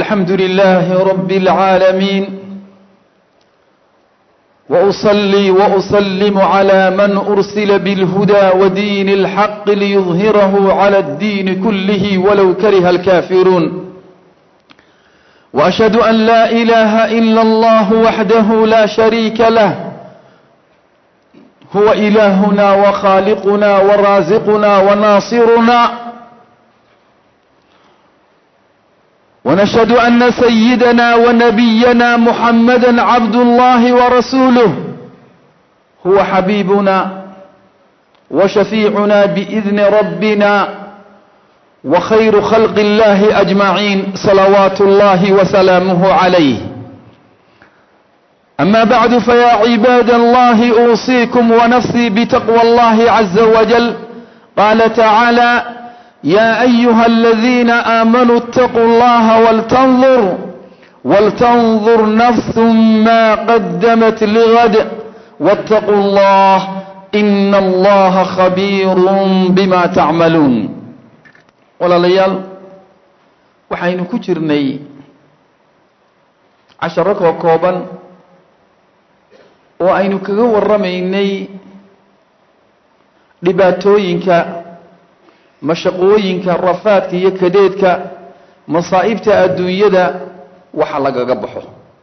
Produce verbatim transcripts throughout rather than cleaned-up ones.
الحمد لله رب العالمين، وأصلي وأسلم على من أرسل بالهدى ودين الحق ليظهره على الدين كله ولو كره الكافرون. وأشهد أن لا إله إلا الله وحده لا شريك له، هو إلهنا وخالقنا ورازقنا وناصرنا. ونشهد أن سيدنا ونبينا محمدا عبد الله ورسوله، هو حبيبنا وشفيعنا بإذن ربنا وخير خلق الله أجمعين، صلوات الله وسلامه عليه. أما بعد، فيا عباد الله أوصيكم ونفسي بتقوى الله عز وجل. قال تعالى: يا أيها الذين آمنوا اتقوا الله ولتنظر ولتنظر نفس ما قدمت لغد واتقوا الله إن الله خبير بما تعملون. walaalayaal, waxaynu ku jirnay casharo koo kooban oo aynu kaga warramaynay dhibaatooyinka, mashaqooyinka, rafaadka iyo kadeedka, masaa'ibta adduunyada waxa lagaga baxo.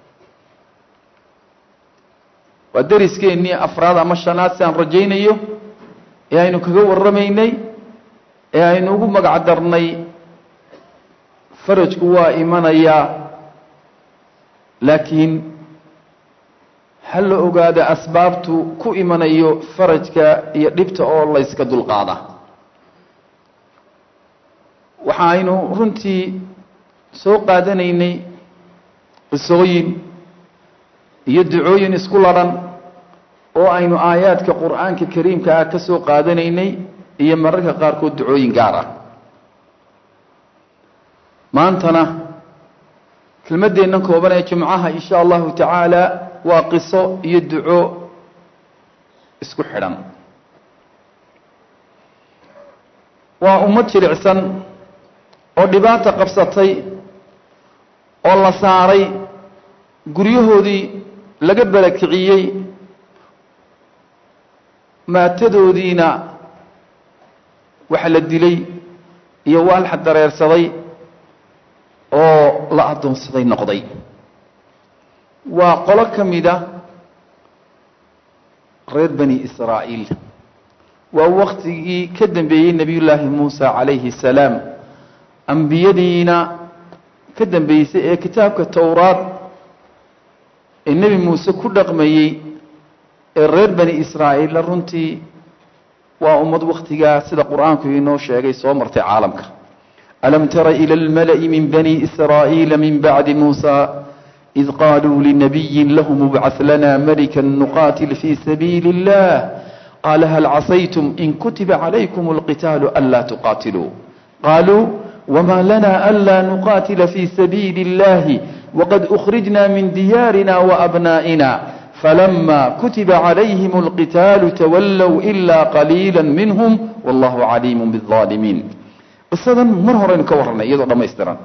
waa dariskeenii afraad ama shanaad si aan rajaynayo ee aynu kaga warramaynay, ee aynu ugu magac darnay farajku waa imanayaa, laakiin ha la ogaada asbaabtu ku imanayo farajka iyo dhibta oo layska dulqaada. waxa aynu runtii soo qaadanaynay qisooyin iyo ducooyin isku ladhan oo aynu aayaadka qur'aanka kariimka ah ka soo qaadanaynay iyo mararka qaarkood ducooyin gaar ah. maantana kelmaddeennan kooban ee jimcaha insha allahu tacaala waa qiso iyo duco isku xidhan. waa ummad jilicsan oo dhibaata qabsatay oo la saaray guryahoodii, laga barakiciyey, maatadoodiina waxa la dilay iyo waa la dareersaday oo la addoonsaday noqday. waa qolo ka mida reer bani israa'iil. waa waktigii ka dambeeyey nebiyullaahi muusa calayhi salaam, ambiyadiina ka dambeysay ee kitaabka towraad ee nebi muuse ku dhaqmayey ee reer bani israa'iilla runtii waa ummad wakhtigaa sida qur'aanku inoo sheegay soo martay caalamka. alam tara ila almala'i min bani israa'iila min bacdi muusa id qaaluu linabiyin lahum ibcath lana malikan nuqaatil fii sabiili illah qaala hal casaytum in kutiba calaykum alqitaalu anlaa tuqaatiluu qaaluu wma lana anlaa nuqaatila fii sabiili illahi waqad ukhrijna min diyaarina waabnaa'ina falama kutiba calayhim alqitaalu tawallow ila qaliila minhum wallahu caliimu biaalimiin. qisadan mar horeynu ka warranay iyadoo dhammaystiran,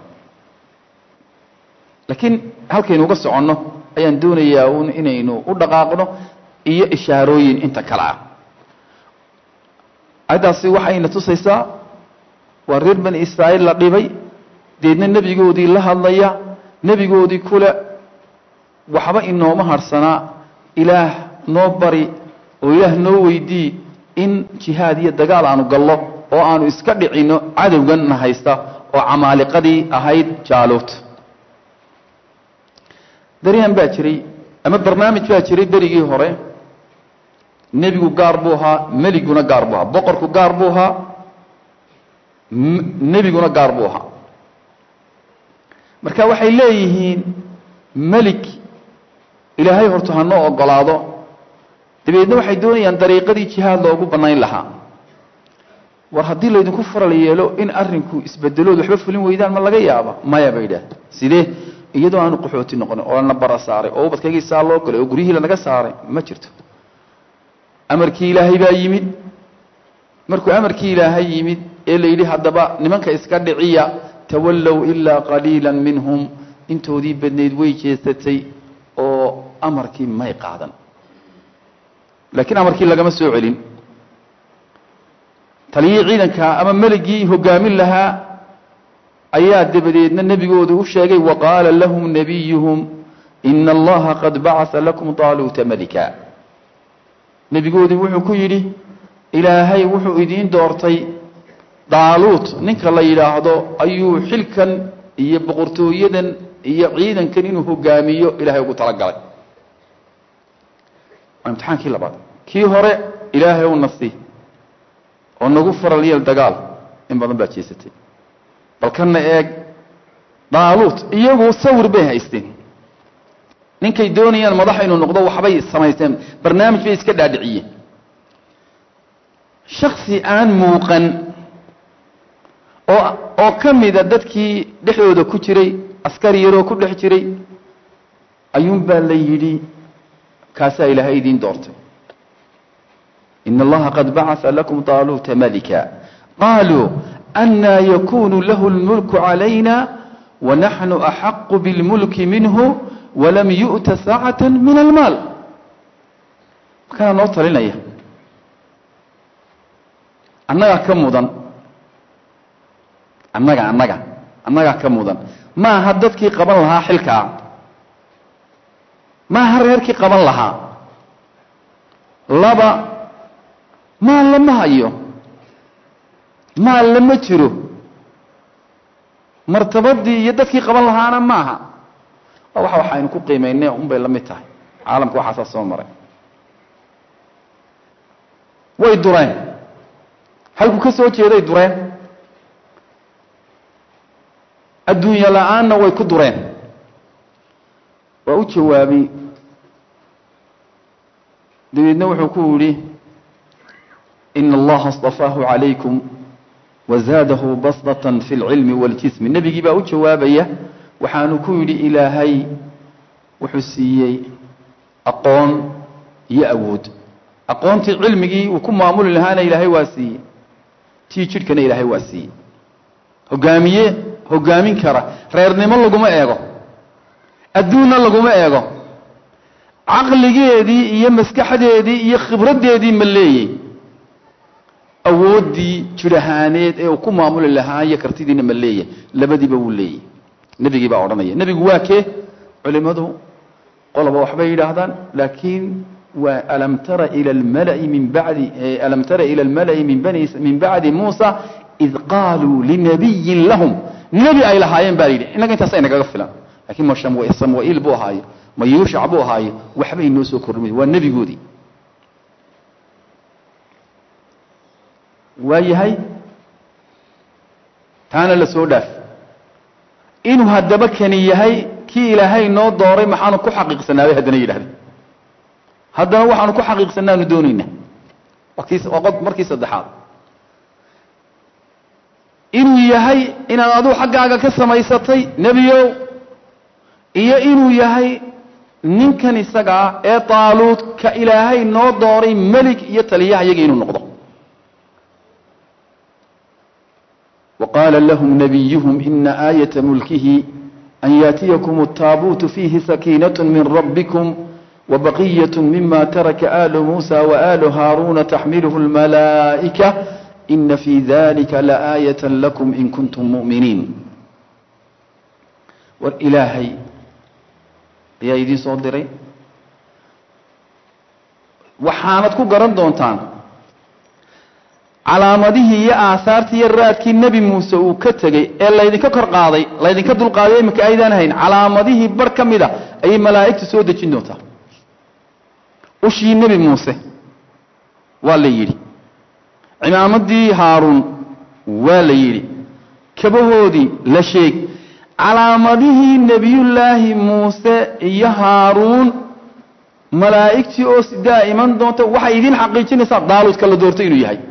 laakiin halkaynu uga soconno ayaan doonayaa un inaynu u dhaqaaqno iyo ishaarooyin inta kale ah. ayaddaasi waxayna tusaysaa waa reer bani israa'iil la dhibay, deedna nebigoodii la hadlaya, nebigoodii kule waxba inooma harsanaa, ilaah noo bari oo ilaah noo weydii in jihaad iyo dagaal aanu gallo oo aanu iska dhicinno cadowganna haysta oo camaaliqadii ahayd jaaluut. daryan baa jiray ama barnaamij baa jiray berigii hore. nebigu gaar buu ahaa, meliguna gaar buu ahaa, boqorku gaar buu ahaa, nebiguna gaar buu ahaa. marka waxay leeyihiin melik ilaahay horta ha noo ogolaado, dabeedna waxay doonayaan dariiqadii jihaad loogu bannayn lahaa. war haddii laydinku faral yeelo in arrinku isbedelood waxba fulin weydaan ma laga yaaba? maya bay idhaah. sidee? iyadoo aanu qaxooti noqonin oo lana bara saaray oo ubadkaygii saa loo galay oo guryihii lanaga saaray ma jirto. amarkii ilaahay baa yimid. markuu amarkii ilaahay yimid ee la yidhi haddaba nimanka iska dhiciya tawallow ilaa qaliila minhum, intoodii badneyd way jeesatay oo amarkii may qaadan laakiin amarkii lagama soo celin taliyii ciidanka ama maligii hogaamin lahaa ayaa dabadeedna nebigoodu u sheegay waqaala lahum nabiyuhum ina allaha qad bacasa lakum taaluuta malika nebigoodii wuxuu ku yidhi ilaahay wuxuu idiin doortay daaluut ninka la yidhaahdo ayuu xilkan iyo boqortooyadan iyo ciidankan inuu hogaamiyo ilaahay ugu talagalay waa imtixaankii labaad kii hore ilaahay u nasi oo nagu faral yeel dagaal in badan baa jeesatay bal kana eeg daaluut iyagu sawir bay haysteen ninkay doonayaan madax inuu noqdo waxbay samaysteen barnaamij bay iska dhaadhiciyeen shakhsi aan muuqan oo oo kamida dadkii dhexdooda ku jiray askari yaroo ku dhex jiray ayuun baa la yidhi kaasaa ilaahay idiin doortay ina allaha qad bacasa lakum taaluuta malika qaaluu anaa yakunu lahu lmulku calayna wanaxnu axaqu bilmulki minhu walam yu'ta saacata min almaal makanaa noo talinaya annagaa ka mudan annaga annaga annagaa ka mudan maaha dadkii qaban lahaa xilkaa maaha reerkii qaban lahaa laba maal lama hayo maal lama jiro martabadii iyo dadkii qaban lahaana maaha waxa waxaynu ku qiimaynay un bay la mid tahay caalamka waxaasaa soo maray way dureen halku ka soo jeeday dureen adduunya la-aanna way ku dureen waa u jawaabay dabeedna wuxuu ku yidhi ina allaha اصطafaahu calaykum wazaadahu basdatan fi اlcilmi wاljismi nebigii baa u jawaabaya waxaanu ku yidhi ilaahay wuxuu siiyey aqoon iyo awood aqoontii cilmigii uu ku maamuli lahaana ilaahay waa siiyey tii jidhkana ilaahay waa siiyey hogaamiye hogaamin kara reernimo laguma eego adduunna laguma eego caqligeedii iyo maskaxdeedii iyo khibraddeedii ma leeyey awooddii jir ahaaneed ee uu ku maamuli lahaa iyo kartidiina ma leeyahy labadiiba wuu leeyey nebigii baa odhanaya nebigu waa kee culimadu qoloba waxbay yidhaahdaan laakiin waa alam tara ila almalai min bacdi alam tara ila almalai min bani min bacdi muusa id qaaluu linabiyin lahum nebi ay lahaayeen baa yidhi innaga intaas ay nagaga filan laakiin ma samwa'iil buu ahaaye ma yuushac buu ahaaye waxbay noo soo kormay waa nebigoodii waa yahay taana la soo dhaaf inuu haddaba kani yahay kii ilaahay noo dooray maxaanu ku xaqiiqsanaabay haddana yidhahda haddana waxaanu ku xaqiiqsanaanu doonaynaa waa qod markii saddexaad inuu yahay inaad aduu xaggaaga ka samaysatay nebiyow iyo inuu yahay ninkan isagaa ee taaluud ka ilaahay noo dooray melig iyo taliyaha iyaga inuu noqdo وقال لهم نبيهم إن آية ملكه أن يأتيكم التابوت فيه سكينة من ربكم وبقية مما ترك آل موسى وآل هارون تحمله الملائكة إن في ذلك لآية لكم إن كنتم مؤمنين والإلهي يا إيدي صدري وحانتكو قرن دونتان calaamadihii iyo aasaartii iyo raadkii nebi muuse uu ka tegey ee laydinka kor qaaday laydinka dulqaaday imika aydaan hayn calaamadihii bar ka mid a ayay malaa'igtu soo dejin doontaa ushii nebi muuse waa la yidhi cimaamadii haaruun waa la yidhi kabahoodii la sheeg calaamadihii nebiyullaahi muuse iyo haaruun malaa'igtii oo sidaa iman doonta waxay idin xaqiijinaysaa daaluudka la doortay inuu yahay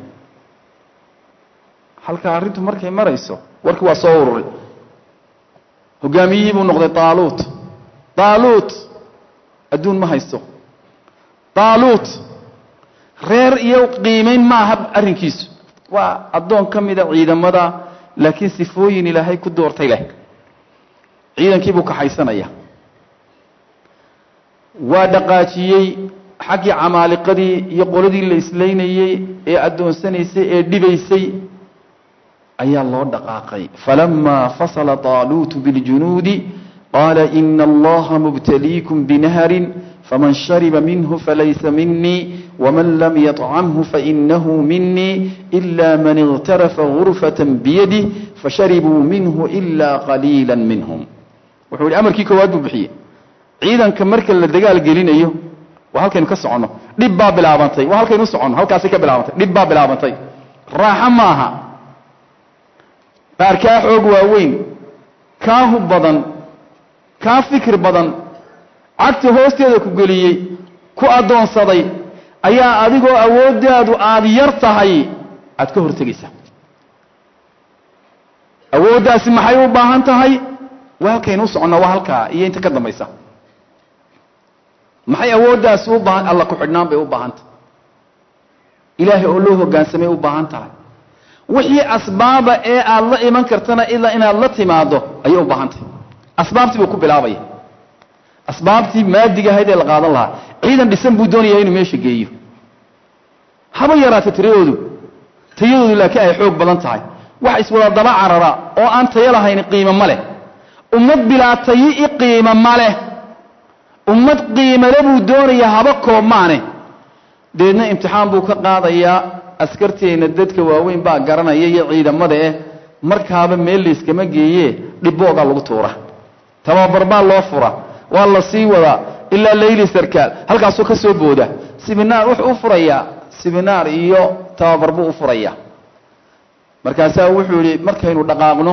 halkaa arrintu markay marayso warkii waa soo ururay hogaamiyihii buu noqday taaluut taaluut adduun ma haysto taaluut reer iyo qiimayn ma aha arrinkiisu waa addoon ka mida ciidamada laakiin sifooyin ilaahay ku doortay leh ciidankii buu ka haysanaya waa dhaqaajiyay xaqi camaaliqadii iyo qoladii la islaynayay ee adoonsanaysay ee dhibaysay ayaa loo dhaqaaqay falamma fasala talut bil junuudi qala inna allaha mubtaliikum binahrin faman shariba minhu falaysa minni waman lam yat'amhu fa innahu minni illa man ightarafa ghurfatan biyadihi fasharibuu minhu illa qalilan minhum wuxuu amarkii koowaad buu bixiyay ciidanka marka la dagaal gelinayo waa halkaynu ka socono dhib baa bilaabantay waa halkaynu socono halkaas ka bilaabantay dhib baa bilaabantay raaxa maaha baarka xoog waaweyn kaahu badan ka fikir badan cagta hoosteeda ku galiyay ku adoonsaday ayaa adigoo awoodaadu aad yar tahay aad ka hortagaysa awoodaasi maxay u baahan tahay waa halkaynu socono waa halka iyo inta ka dambaysa maxay awoodaas u baahan alla ku xidhnaan bay u baahan tahay ilaahay oo loo hoggaansamay u baahan tahay wixii asbaaba ee aad la iman kartana ilaa inaad la timaado ayay u baahan tahay asbaabtii buu ku bilaabaya asbaabtii maadiga ahayd ee la qaadan lahaa ciidan dhisan buu doonayaa inuu meesha geeyo haba yaraata tiriyoodu tayadoodu laakiin ay xoog badan tahay wax iswada daba carara oo aan tayo lahayn qiimo ma leh ummad bilaa tayo i qiimo ma leh ummad qiimo leh buu doonayaa haba koobmaane deedna imtixaan buu ka qaadayaa askarteena dadka waaweyn baa garanaya iyo ciidamada eh markaaba meel la iskama geeye dhibooga lagu tuura tababar baa loo fura waa la sii wada ilaa layli sarkaal halkaasoo ka soo booda sibinaar wuxuu u furayaa sibinaar iyo tababar buu u furayaa markaasaa wuxuu yidhi markaynu dhaqaaqno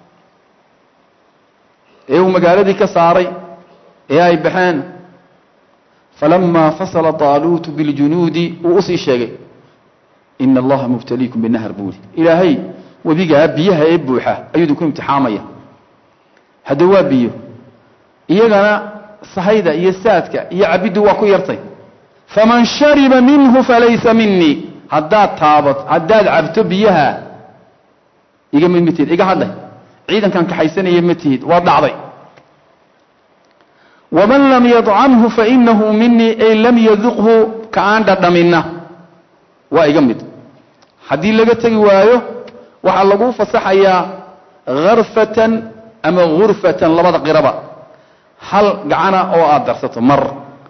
ee uu magaaladii ka saaray ee ay baxeen falamaa fasala taaluutu biljunuudi uu usii sheegay ina allaha mubtaliikum binahar buuli ilaahay webigaa biyaha ee buuxa ayuu idinku imtixaamaya hadda waa biyo iyagana sahayda iyo saadka iyo cabiddu waa ku yartay faman shariba minhu falaysa minii haddaad taabat haddaad cabto biyaha iga mid ma tihid iga hadlay ciidankan kaxaysanaya ma tihid waa dhacday waman lam yadcamhu fainahu minii ay lam yaduqhu ka aan dhadhamina waa iga mid haddii laga tegi waayo waxaa lagu fasaxayaa harfatan ama ghurfatan labada qiraba hal gacana oo aad darsato mar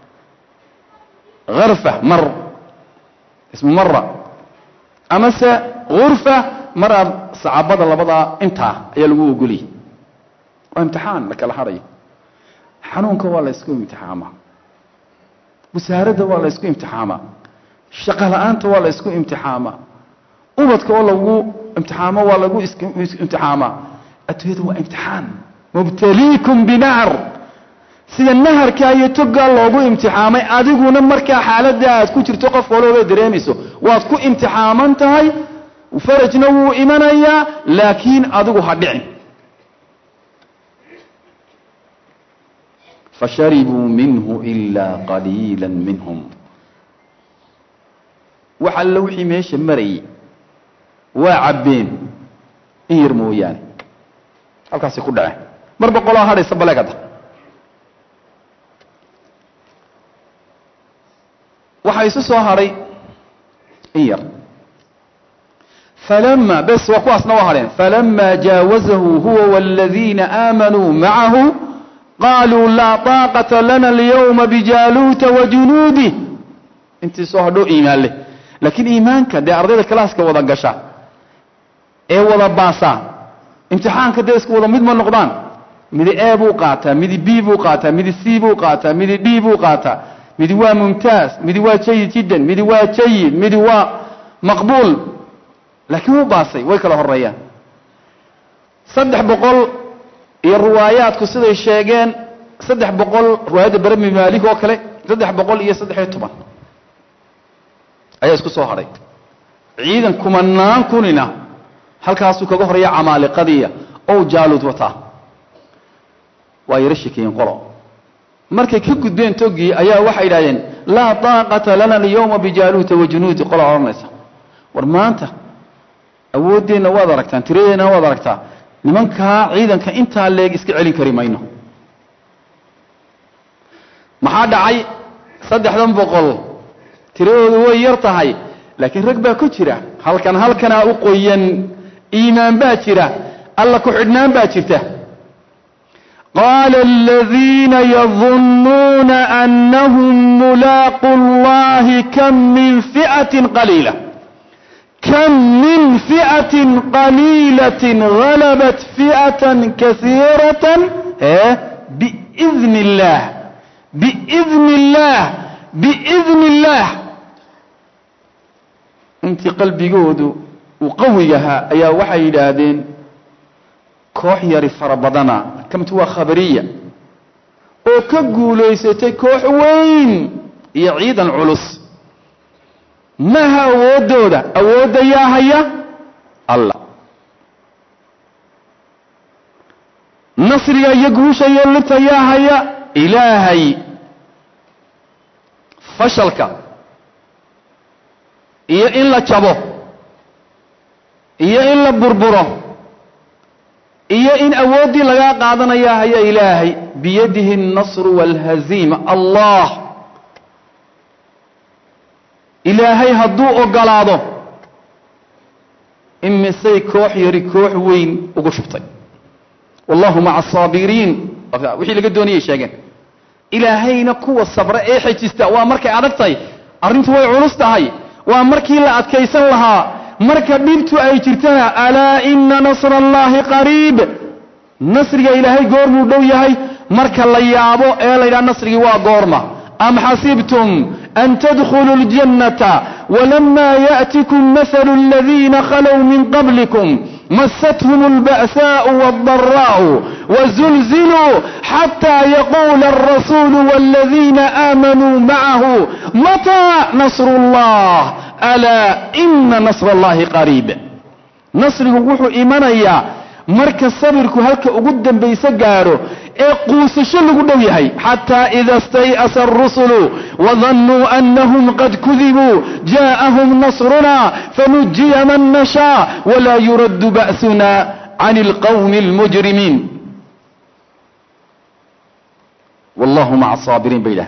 harfa mar ismu mara amase ghurfa mar aad sacabada labadaa intaa ayaa lagu ogoliyay waa imtixaan la kala harayo xanuunka waa la isku imtixaamaa wasaaradda waa la isku imtixaamaa shaqo la'aanta waa la isku imtixaamaa ubadka oo lagu imtixaamo waa lagu imtixaamaa adduunyadu waa imtixaan mubtaliikum binahr sida naharka iyo toga loogu imtixaamay adiguna markaa xaaladda aad ku jirto qof walba dareemayso waad ku imtixaaman tahay farajna wuu imanayaa laakiin adigu ha dhicin fasharibuu minhu ilaa qaliilan minhum waxa la wixii meesha marayay waa cabbeen in yar mooyaane halkaasay ku dhaceen mar boqolaa hadhaysa baleegada waxaa isu soo hadhay in yar falama bes waa kuwaasna waa hadheen falama jaawazahu huwa wاladiina aamanuu macahu qaaluu laa طaaqata lana اlyawma bijaaluuta wajunuudih intii soo hadhoo iimaan leh laakiin iimaanka dee ardayda kalaaska wada gasha ee wada baasa imtixaanka dee isku wada mid ma noqdaan midi a buu qaataa midi b buu qaataa midi c buu qaataa midi d buu qaataa midi waa mumtaaz midi waa jayid jiddan midi waa jayid midi waa maqbuul laakiin wuu baasay way kala horeeyaan saddex boqol iyo riwaayaadku siday sheegeen saddex boqol riwaayadda barami maalik oo kale saddex boqol iyo saddex iyo toban ayaa isku soo hadhay ciidan kumanaan kunina halkaasuu kaga horeeya camaaliqadiya oo jaaluud wataa waa yara shakiyeen qolo markay ka gudbeen togii ayaa waxay yidhahdeen laa taaqata lana alyawma bijaaluuta wajunuudi qola odhanaysa war maanta awooddeenna waad aragtaan tiradeenna waad aragtaa nimankaa ciidanka intaa leeg iska celin kari mayno maxaa dhacay saddexdan boqol tiradoodu way yar tahay laakiin rag baa ku jira halkan halkanaa u qoyan iimaan baa jira alla ku xidhnaan baa jirta قال الذين يظنون أنهم ملاقوا الله كم من فئة قليلة كم من فئة قليلة غلبت فئة كثيرة بإذن الله بإذن الله بإذن الله انت قلبي قود وقويها أيا وحي لادين koox yari fara badana kamtu waa khabariya oo ka guuleysatay koox weyn iyo ciidan culus maha awoodooda awoodda yaa haya allah nasriga iyo guusha iyo linta yaa haya ilaahay fashalka iyo in la jabo iyo in la burburo iyo in awoodii laga qaadanaya haya ilaahay biyadihi an-nasr wal-hazima allah ilaahay haduu ogolaado imisay koox yari koox weyn ugu shubtay wallahu ma'a as-sabirin wixii laga dooniyay sheegeen ilaahayna kuwa sabra ee xajista waa markay adagtay arintu way culus tahay waa markii la adkaysan lahaa marka dhibtu ay jirtana ala inna nasrallahi qariib nasriga ilaahay goormuu dhow yahay marka la yaabo ee la yiraahdo nasrigi waa goorma am hasibtum an tadkhulu aljannata walamma ya'tikum mathalu alladhina khalaw min qablikum مستهم البأساء والضراء وزلزلوا حتى يقول الرسول والذين آمنوا معه متى نصر الله ألا إن نصر الله قريب نصره وحو إيمانيا مركز صبرك هلك أقدم بيسجاره اقوس شل قدويهي حتى إذا استيأس الرسل وظنوا أنهم قد كذبوا جاءهم نصرنا فنجي من نشاء ولا يرد بأسنا عن القوم المجرمين والله مع الصابرين بيده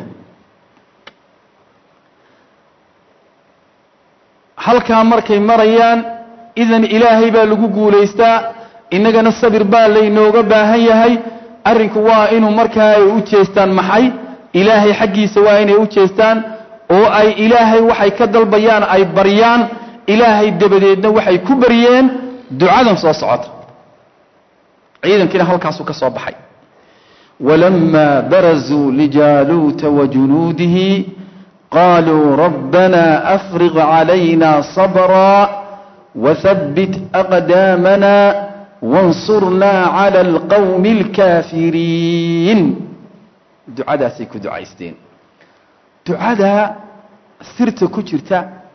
هل كان مركي مريان إذن إلهي بالقوق ليستا إننا الصبر بالي نوغا باهيهي arrinku waa inuu markaa ay u jeestaan maxay ilaahay xaqiisa waa inay u jeestaan oo ay ilaahay waxay ka dalbayaan ay bariyaan ilaahay dabadeedna waxay ku bariyeen ducadan soo socota ciidankina halkaas uu ka soo baxay walamma barazu lijalut wa junudihi qalu rabbana afrigh alayna sabra wa thabbit aqdamana وانصرنا على القوم الكافرين دعاء سيكو دعايستين دعاء سرت كجرتا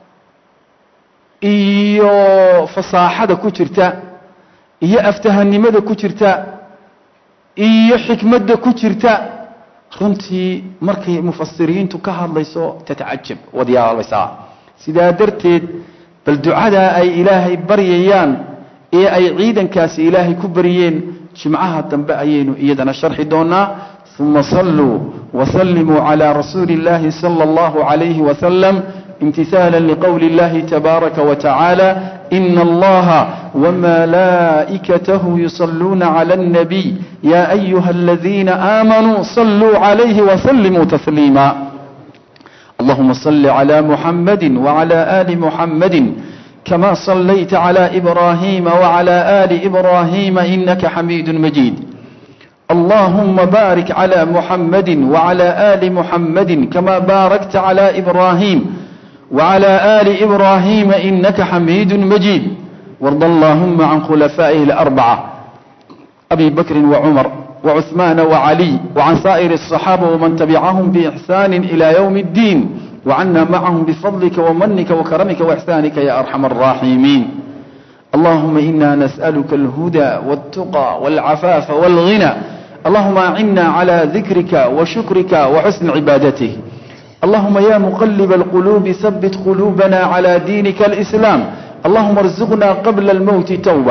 iyo fasaaxada ku jirta iyo aftahanimada ku jirta iyo xikmada ku jirta runtii markay mufassiriintu ka hadlayso tatacajab wadiyaalaysa sida darteed bal ducada ay ilaahay baryayaan ee ay ciidankaasi ilaahay ku bariyeen jimcaha dambe ayaynu iyadana sharxi doonaa thumma sallu wa sallimu ala rasuulillahi sallallahu alayhi wa sallam imtithalan liqawli llahi tabaaraka wa ta'ala inna allaha wa malaa'ikatahu yusalluna ala an-nabi ya ayyuhalladhina amanu sallu alayhi wa sallimu taslima اللهم صل على محمد وعلى آل محمد كما صليت على إبراهيم وعلى آل إبراهيم إنك حميد مجيد اللهم بارك على محمد وعلى آل محمد كما باركت على إبراهيم وعلى آل إبراهيم إنك حميد مجيد وارض اللهم عن خلفائه الأربعة أبي بكر وعمر وعثمان وعلي وعن سائر الصحابة ومن تبعهم بإحسان إلى يوم الدين وعنا معهم بفضلك ومنك وكرمك وإحسانك يا أرحم الراحمين اللهم إنا نسألك الهدى والتقى والعفاف والغنى اللهم أعنا على ذكرك وشكرك وحسن عبادته اللهم يا مقلب القلوب ثبت قلوبنا على دينك الإسلام اللهم ارزقنا قبل الموت توبة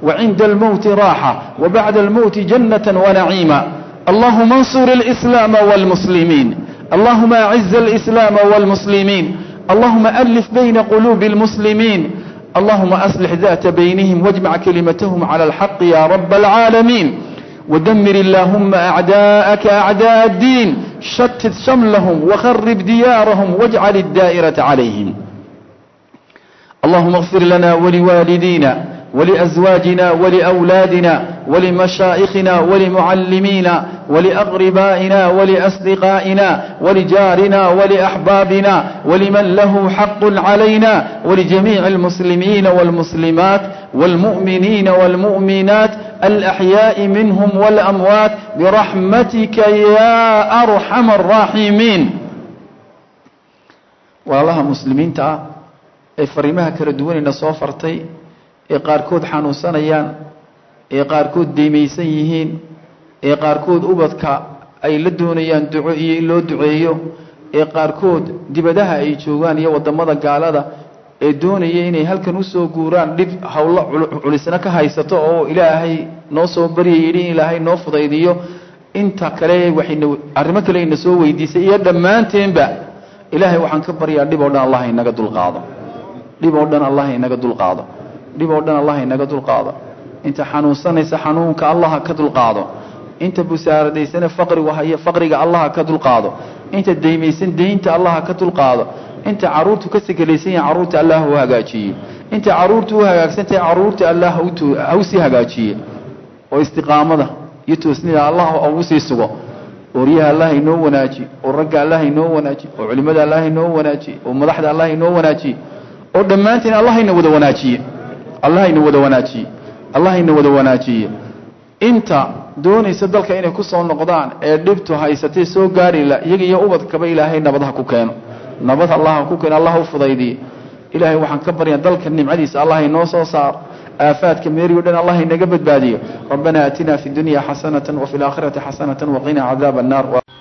وعند الموت راحة وبعد الموت جنة ونعيما. اللهم انصر الإسلام والمسلمين، اللهم أعز الإسلام والمسلمين، اللهم ألف بين قلوب المسلمين، اللهم أصلح ذات بينهم واجمع كلمتهم على الحق يا رب العالمين. ودمر اللهم أعداءك أعداء الدين، شتت شملهم وخرب ديارهم واجعل الدائرة عليهم. اللهم اغفر لنا ولوالدينا ولأزواجنا ولأولادنا ولمشائخنا ولمعلمينا ولأقربائنا ولأصدقائنا ولجارنا ولأحبابنا ولمن له حق علينا ولجميع المسلمين والمسلمات والمؤمنين والمؤمنات الأحياء منهم والأموات برحمتك يا أرحم الراحمين. والله مسلمين تا فريمها كردوين نصوفرتي ee qaarkood xanuunsanayaan, ee qaarkood deemaysan yihiin, ee qaarkood ubadka ay la doonayaan duco iyo in loo duceeyo, ee qaarkood dibadaha ay joogaan iyo wadamada gaalada ee doonaya inay halkan u soo guuraan dhib hawlo culisna ka haysato oo ilaahay noo soo bariyay in ilaahay noo fudaydiyo. inta kale waxayna arrimo kale ina soo weydiisay iyo dhammaanteenba ilaahay waxaan ka baryaa dhib oo dhan Allah inaga dulqaado, dhib oo dhan Allah inaga dulqaado, dhib oo dhan Allah inaga dulqaado. inta xanuunsanaysa xanuunka Allah ka dulqaado, inta busaaradaysan faqriga haya faqriga Allah ka dulqaado, inta deemaysan deynta Allah ka dulqaado, inta caruurtu ka sigalaysan caruurta Allah uu hagaajiyo, inta caruurtu u hagaagsantay caruurta Allah uu si hagaajiyo oo istiqaamada iyo toosnida Allah uu sii sugo. oriyaha Allah inoo wanaaji, oo ragga Allah inoo wanaaji, oo culimada Allah inoo wanaaji, oo madaxda Allah inoo wanaaji, oo dhammaantiin Allah inoo wada wanaajiyo, Allah inoo wada wanaajiyo, Allah inoo wada wanaajiyo. inta doonaysa dalka inay ku soo noqdaan ee dhibtu haysatay soo gaari la iyaga iyo ubadkaba ilaahay nabadaha ku keeno, nabad Allah ku keeno, Allah u fudaydiyo. ilaahay waxaan ka baryaa dalka nimcadiisa Allah inoo soo saar, aafaadka meeriyo dhan Allah inaga badbaadiyo. rabbana atina fi dunya hasanatan wa fil aakhirati hasanatan wa qina adhaban nar.